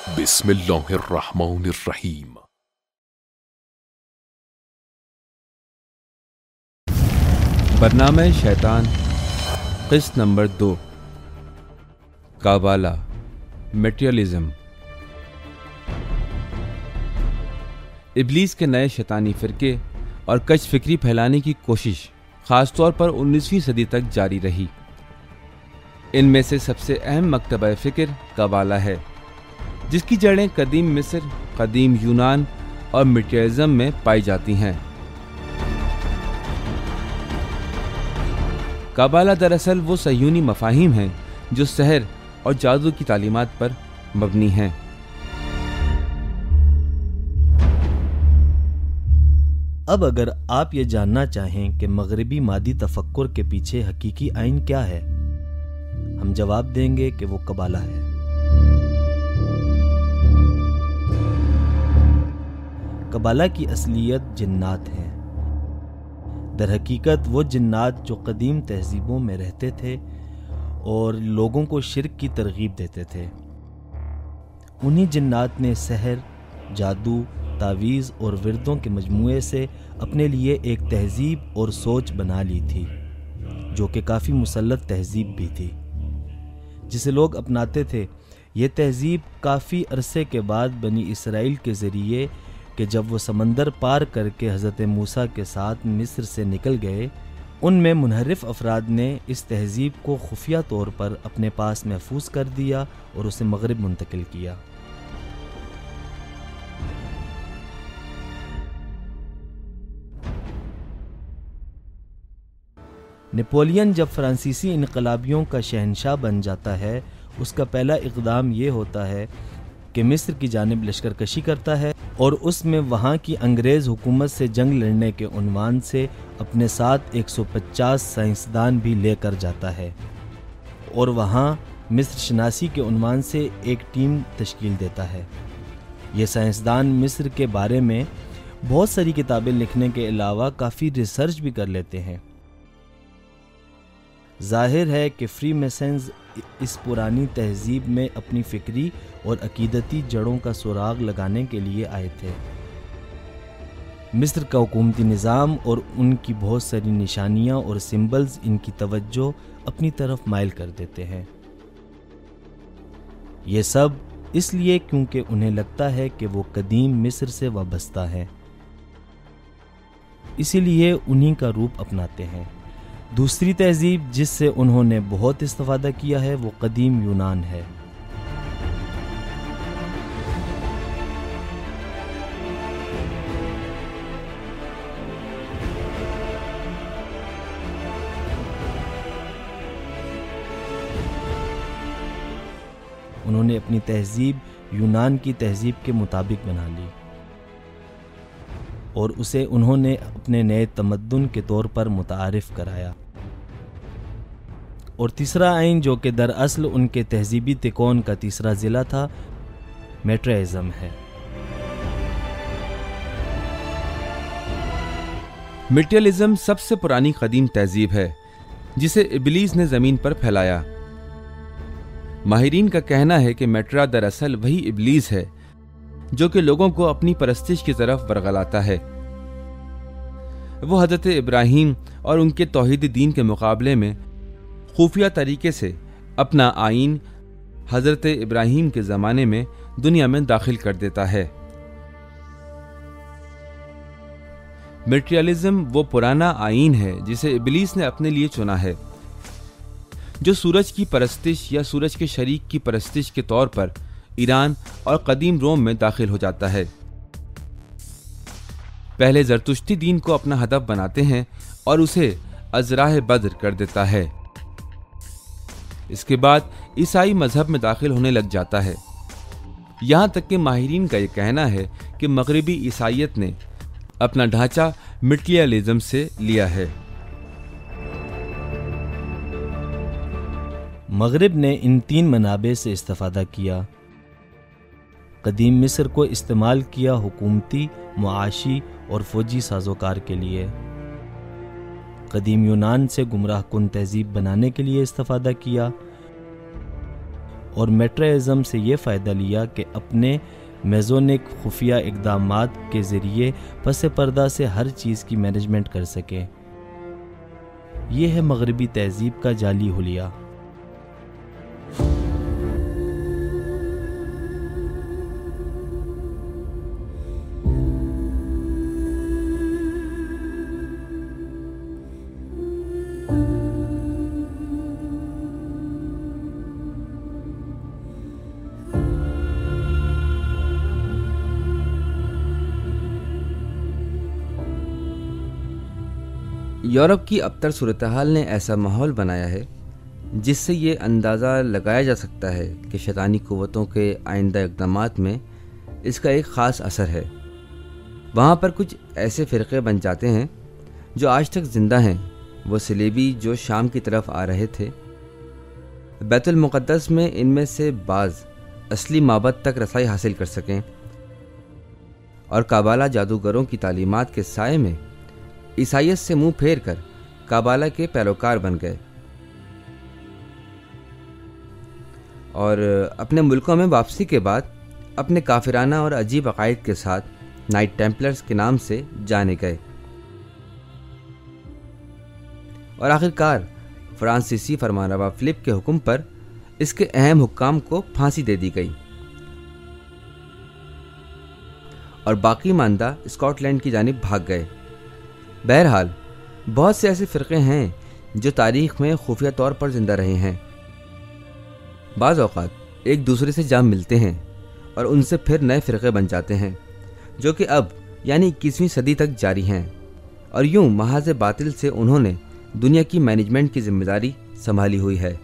बिस्मिल्लाहिर्रहमानिर्रहीम। बरनामे शैतान क़िस्त नंबर 2। काबाला, मटेरियलिज्म। इब्लीस के नए शैतानी फ़िरके और कच फिक्री फैलाने की कोशिश ख़ास तौर पर 19वीं सदी तक जारी रही। इनमें से सबसे अहम मकतबा फ़िक्र काबाला है, जिसकी जड़ें कदीम मिस्र, कदीम यूनान और मटेरियलिज्म में पाई जाती हैं। काबाला दरअसल वो सयूनी मफाहिम हैं जो सहर और जादू की तालीमात पर मबनी हैं। अब अगर आप ये जानना चाहें कि मगरिबी मादी तफक्कुर के पीछे हकीकी आइन क्या है, हम जवाब देंगे कि वो कबाला है। कबाला की असलियत जिन्नात हैं। दर हकीकत वो जिन्नात जो कदीम तहजीबों में रहते थे और लोगों को शिर्क की तरगीब देते थे। उन्हीं जिन्नात ने सहर, जादू, तावीज़ और विरदों के मजमूए से अपने लिए एक तहजीब और सोच बना ली थी, जो कि काफ़ी मुसल्लत तहजीब भी थी, जिसे लोग अपनाते थे। ये तहजीब काफ़ी अरसे के बाद बनी इसराइल के ज़रिए कि जब वो समंदर पार करके हज़रत मूसा के साथ मिस्र से निकल गए, उनमें मुनहरिफ अफराद ने इस तहजीब को खुफिया तौर पर अपने पास महफूज कर दिया और उसे मगरिब मुंतकिल किया। नेपोलियन जब फ्रांसीसी इनकलाबियों का शहनशाह बन जाता है, उसका पहला इक़दाम ये होता है कि मिस्र की जानिब लश्करकशी करता है और उसमें वहाँ की अंग्रेज़ हुकूमत से जंग लड़ने के उन्वान से अपने साथ 150 साइंसदान भी लेकर जाता है और वहाँ मिस्र शनासी के उन्वान से एक टीम तश्कील देता है। ये साइंसदान मिस्र के बारे में बहुत सारी किताबें लिखने के अलावा काफ़ी रिसर्च भी कर लेते हैं। जाहिर है कि फ्रीमेसन्स इस पुरानी तहजीब में अपनी फ़िक्री और अकीदती जड़ों का सुराग लगाने के लिए आए थे। मिस्र का हुकूमती निज़ाम और उनकी बहुत सारी निशानियाँ और सिंबल्स इनकी तवज्जो अपनी तरफ माइल कर देते हैं। ये सब इसलिए क्योंकि उन्हें लगता है कि वो कदीम मिस्र से वाबस्ता है, इसीलिए उन्हीं का रूप अपनाते हैं। दूसरी तहजीब जिससे उन्होंने बहुत इस्तेफादा किया है वो कदीम यूनान है। उन्होंने अपनी तहजीब यूनान की तहजीब के मुताबिक बना ली और उसे उन्होंने अपने नए तमद्दुन के तौर पर मुतारिफ कराया। और तीसरा आइन जो कि दरअसल उनके तहजीबी तिकोन का तीसरा ज़िला था, मटेरियलिज्म है। मटेरियलिज्म सबसे पुरानी कदीम तहजीब है जिसे इब्लीस ने ज़मीन पर फैलाया। माहिरीन का कहना है कि मटेरिया दरअसल वही इब्लीस है जो कि लोगों को अपनी परस्तिश की तरफ बरगलाता है। वो हज़रत इब्राहीम और उनके तौहीद दीन के मुकाबले में खुफिया तरीके से अपना आइन हज़रत इब्राहीम के ज़माने में दुनिया में दाखिल कर देता है। मटेरियलिज्म वो पुराना आइन है जिसे इब्लीस ने अपने लिए चुना है, जो सूरज की परस्तिश या सूरज के शरीक की परस्तिश के तौर पर ईरान और कदीम रोम में दाखिल हो जाता है। पहले ज़रतुश्ती दीन को अपना हदफ बनाते हैं और उसे अज़राह बद्र कर देता है। इसके बाद ईसाई मजहब में दाखिल होने लग जाता है। यहाँ तक कि माहिरीन का यह कहना है कि मगरिबी ईसाइयत ने अपना ढांचा मटेरियलिज्म से लिया है। मगरिब ने इन तीन मनाबे से इस्तेफादा किया। कदीम मिस्र को इस्तेमाल किया हुकूमती, मुआशी और फौजी साजोकार के लिए। कदीम यूनान से गुमराह कुन तहजीब बनाने के लिए इस्तेफादा किया और मैट्राइज़म से ये फ़ायदा लिया कि अपने मेज़ोनिक खुफिया इक़दामात के ज़रिए पस पर्दा से हर चीज़ की मैनेजमेंट कर सके। ये है मगरबी तहज़ीब का जाली हुलिया। यूरोप की अबतर सूरत हाल ने ऐसा माहौल बनाया है जिससे ये अंदाज़ा लगाया जा सकता है कि शैतानी क़ुव्वतों के आइंदा इक़दामात में इसका एक ख़ास असर है। वहाँ पर कुछ ऐसे फ़िरक़े बन जाते हैं जो आज तक ज़िंदा हैं। वो सलेबी जो शाम की तरफ आ रहे थे, बैतुल मुक़द्दस में इनमें से बाज़ असली माबद तक रसाई हासिल कर सकें और काबाला जादूगरों की तालीमात के साए में ईसाइयत से मुंह फेर कर काबाला के पैरोकार बन गए और अपने मुल्कों में वापसी के बाद अपने काफिराना और अजीब अकायद के साथ नाइट टेम्पलर्स के नाम से जाने गए और आखिरकार फ्रांसीसी फरमानरवा फिलिप के हुक्म पर इसके अहम हुक्काम को फांसी दे दी गई और बाकी मानदा स्कॉटलैंड की जानिब भाग गए। बहरहाल बहुत से ऐसे फ़िरक़े हैं जो तारीख़ में खुफिया तौर पर ज़िंदा रहे हैं। बाज़ औक़ात एक दूसरे से जा मिलते हैं और उनसे फिर नए फ़िरक़े बन जाते हैं जो कि अब यानी 21वीं सदी तक जारी हैं और यूं महाज़ बातिल से उन्होंने दुनिया की मैनेजमेंट की जिम्मेदारी संभाली हुई है।